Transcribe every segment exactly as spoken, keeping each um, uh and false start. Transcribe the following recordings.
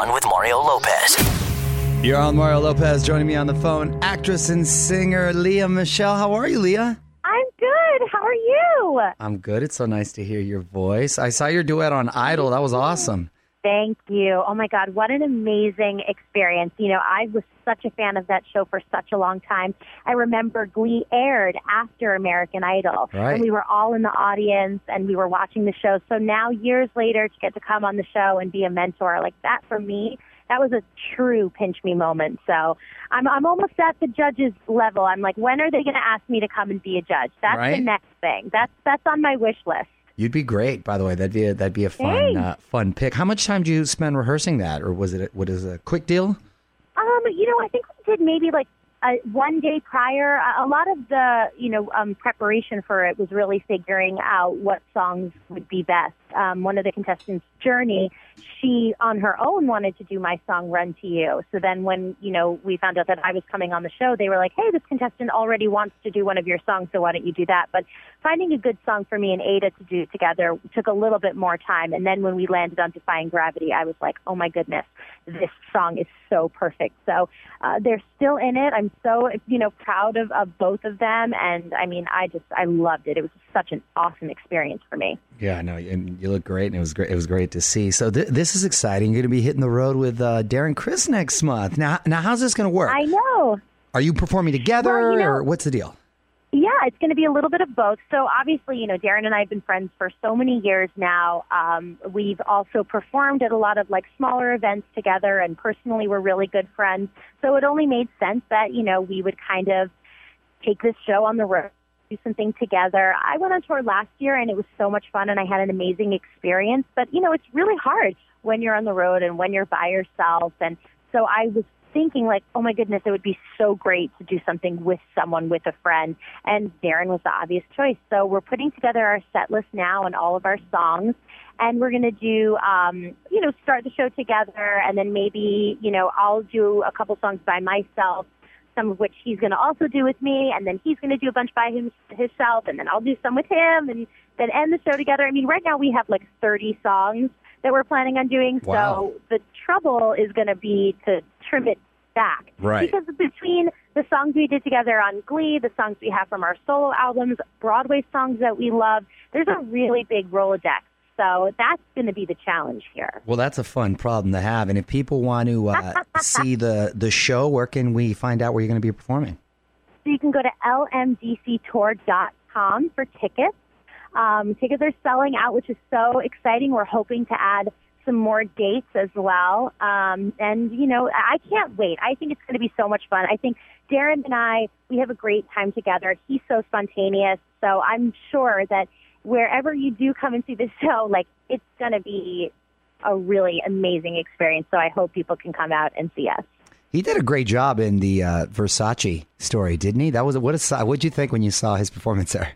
On with Mario Lopez. You're on Mario Lopez. Joining me on the phone, actress and singer Lea Michele. How are you, Lea? I'm good. How are you? I'm good. It's so nice to hear your voice. I saw your duet on Idol. That was awesome. Thank you. Oh, my God. What an amazing experience. You know, I was such a fan of that show for such a long time. I remember Glee aired after American Idol. Right. And we were all in the audience and we were watching the show. So now, years later, to get to come on the show and be a mentor, like that for me, that was a true pinch me moment. So I'm I'm almost at the judge's level. I'm like, when are they going to ask me to come and be a judge? That's Right. the next thing. That's that's on my wish list. You'd be great, by the way. That'd be a, that'd be a fun uh, fun pick. How much time do you spend rehearsing that, or was it a, what is it, a quick deal? Um, you know, I think we did maybe like uh, one day prior. A a lot of the, you know, um, preparation for it was really figuring out what songs would be best. Um, one of the contestants, Journey, she on her own wanted to do my song Run to You. So then when, you know, we found out that I was coming on the show, they were like, hey, this contestant already wants to do one of your songs, so why don't you do that? But finding a good song for me and Ada to do together took a little bit more time. And then when we landed on Defying Gravity, I was like, oh, my goodness, this song is so perfect. So uh, they're still in it. I'm so, you know, proud of, of both of them. And, I mean, I just, I loved it. It was such an awesome experience for me. Yeah, I know, and you look great, and it was great. It was great to see. So th- this is exciting. You're going to be hitting the road with uh, Darren Criss next month. Now, now, how's this going to work? I know. Are you performing together, Well, you know- or what's the deal? Yeah, it's going to be a little bit of both. So obviously, you know, Darren and I have been friends for so many years now. Um, we've also performed at a lot of like smaller events together, and personally, we're really good friends. So it only made sense that, you know, we would kind of take this show on the road, do something together. I went on tour last year, and it was so much fun, and I had an amazing experience. But, you know, it's really hard when you're on the road and when you're by yourself. And so I was thinking like, oh my goodness, it would be so great to do something with someone, with a friend. And Darren was the obvious choice. So we're putting together our set list now and all of our songs. And we're going to do, um, you know, start the show together. And then maybe, you know, I'll do a couple songs by myself, some of which he's going to also do with me. And then he's going to do a bunch by him, himself. And then I'll do some with him and then end the show together. I mean, right now we have like thirty songs that we're planning on doing. Wow. So the trouble is going to be to trim it back. Right. Because between the songs we did together on Glee, the songs we have from our solo albums, Broadway songs that we love, there's a really big Rolodex. So that's going to be the challenge here. Well, that's a fun problem to have. And if people want to uh, see the, the show, where can we find out where you're going to be performing? So you can go to L M D C tour dot com for tickets. Um, tickets are selling out, which is so exciting. We're hoping to add some more dates as well. Um, and, you know, I can't wait. I think it's going to be so much fun. I think Darren and I, we have a great time together. He's so spontaneous. So I'm sure that wherever you do come and see the show, like, it's going to be a really amazing experience. So I hope people can come out and see us. He did a great job in the uh, Versace story, didn't he? That was what a, what'd you think when you saw his performance there?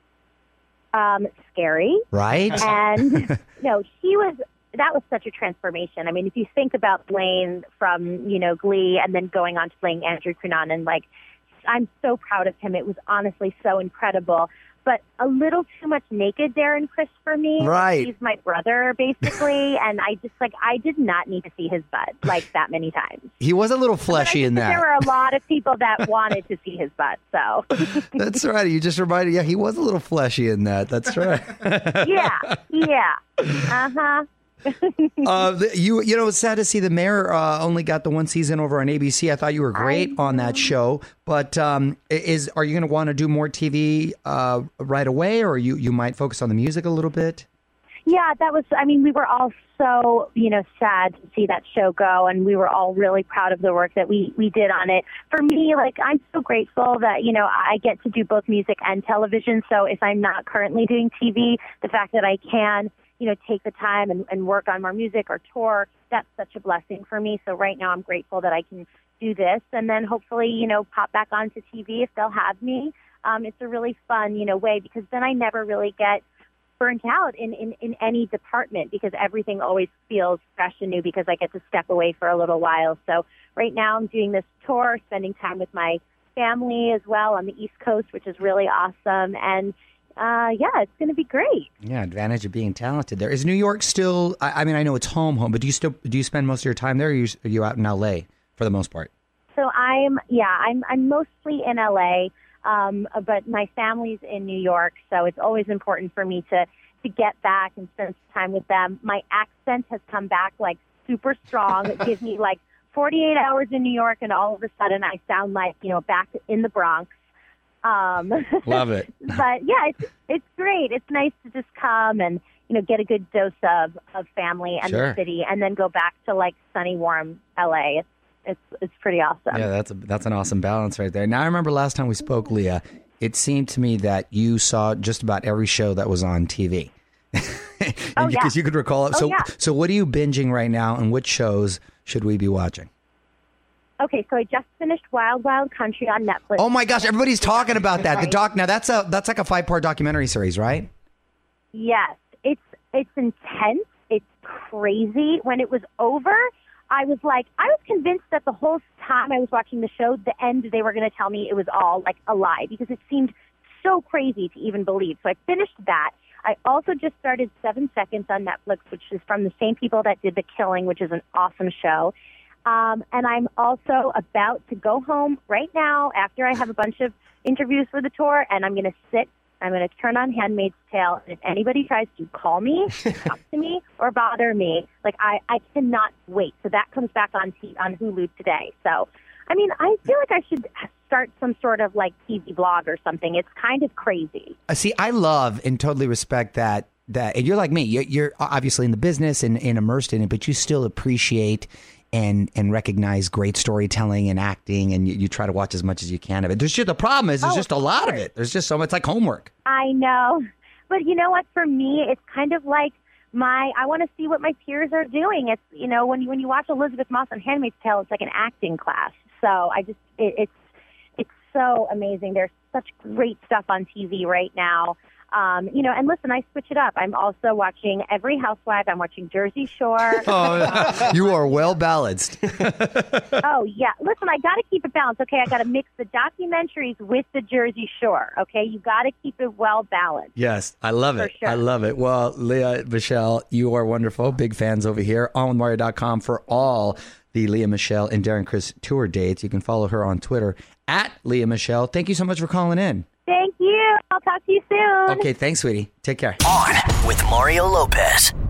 Um, scary. Right? And, no, he was, that was such a transformation. I mean, if you think about Blaine from, you know, Glee and then going on to playing Andrew Cunanan, like, I'm so proud of him. It was honestly so incredible. But a little too much naked Darren Criss for me. Right. He's my brother, basically. And I just, like, I did not need to see his butt, like, that many times. He was a little fleshy in that. There were a lot of people that wanted to see his butt, so. That's right. You just reminded, yeah, he was a little fleshy in that. That's right. yeah, yeah. Uh-huh. uh, the, you you know, it's sad to see the Mayor uh, only got the one season over on A B C. I thought you were great on that show, but um, is are you going to want to do more T V uh, right away, or you, you might focus on the music a little bit? Yeah, that was, I mean, we were all so, you know, sad to see that show go, and we were all really proud of the work that we, we did on it. For me, like, I'm so grateful that, you know, I get to do both music and television, so if I'm not currently doing T V, the fact that I can, you know, take the time and, and work on more music or tour, that's such a blessing for me. So right now I'm grateful that I can do this and then hopefully, you know, pop back onto T V if they'll have me. Um, it's a really fun, you know, way because then I never really get burnt out in, in, in any department because everything always feels fresh and new because I get to step away for a little while. So right now I'm doing this tour, spending time with my family as well on the East Coast, which is really awesome. And uh, yeah, it's going to be great. Yeah, advantage of being talented there. Is New York still, I, I mean, I know it's home, home, but do you still, do you spend most of your time there, or are you, are you out in L A for the most part? So I'm, yeah, I'm, I'm mostly in L A, um, but my family's in New York, so it's always important for me to, to get back and spend some time with them. My accent has come back like super strong. It gives me like forty-eight hours in New York, and all of a sudden I sound like, you know, back in the Bronx. Um, Love it. But yeah, it's it's great. It's nice to just come and, you know, get a good dose of, of family and Sure. the city, and then go back to like sunny, warm L A. It's it's it's pretty awesome. Yeah, that's a, that's an awesome balance right there. Now, I remember last time we spoke, Leah, it seemed to me that you saw just about every show that was on T V. and Oh, because yeah. you could recall it. So, Oh, yeah. so what are you binging right now, and which shows should we be watching? Okay, so I just finished Wild Wild Country on Netflix. Oh my gosh, everybody's talking about that. The Right. doc. Now that's a that's like a five part documentary series, right? Yes, it's it's intense. It's crazy. When it was over, I was like, I was convinced that the whole time I was watching the show, the end, they were going to tell me it was all like a lie, because it seemed so crazy to even believe. So I finished that. I also just started Seven Seconds on Netflix, which is from the same people that did The Killing, which is an awesome show. Um, and I'm also about to go home right now after I have a bunch of interviews for the tour, and I'm going to sit, I'm going to turn on Handmaid's Tale, and if anybody tries to call me, talk to me, or bother me, like, I, I cannot wait. So that comes back on t- on Hulu today. So, I mean, I feel like I should start some sort of, like, T V blog or something. It's kind of crazy. Uh, See, I love and totally respect that. That and you're like me. You're, you're obviously in the business and, and immersed in it, but you still appreciate and and recognize great storytelling and acting, and you, you try to watch as much as you can of it. There's just the problem is there's Oh, just a lot of it. There's just so much. It's like homework. I know. But you know what? For me, it's kind of like my, I want to see what my peers are doing. It's, you know, when you, when you watch Elizabeth Moss on Handmaid's Tale, it's like an acting class. So I just, it, it's, it's so amazing. There's such great stuff on T V right now. Um, you know, and listen, I switch it up. I'm also watching Every Housewife. I'm watching Jersey Shore. Oh, you are well balanced. Oh, yeah. Listen, I got to keep it balanced. Okay, I got to mix the documentaries with the Jersey Shore. Okay, you got to keep it well balanced. Yes, I love it. For sure. I love it. Well, Leah Michelle, you are wonderful. Big fans over here. on with mario dot com for all the Leah Michelle and Darren Criss tour dates. You can follow her on Twitter at Leah Michelle. Thank you so much for calling in. Thank you. I'll talk to you soon. Okay, thanks, sweetie. Take care. On with Mario Lopez.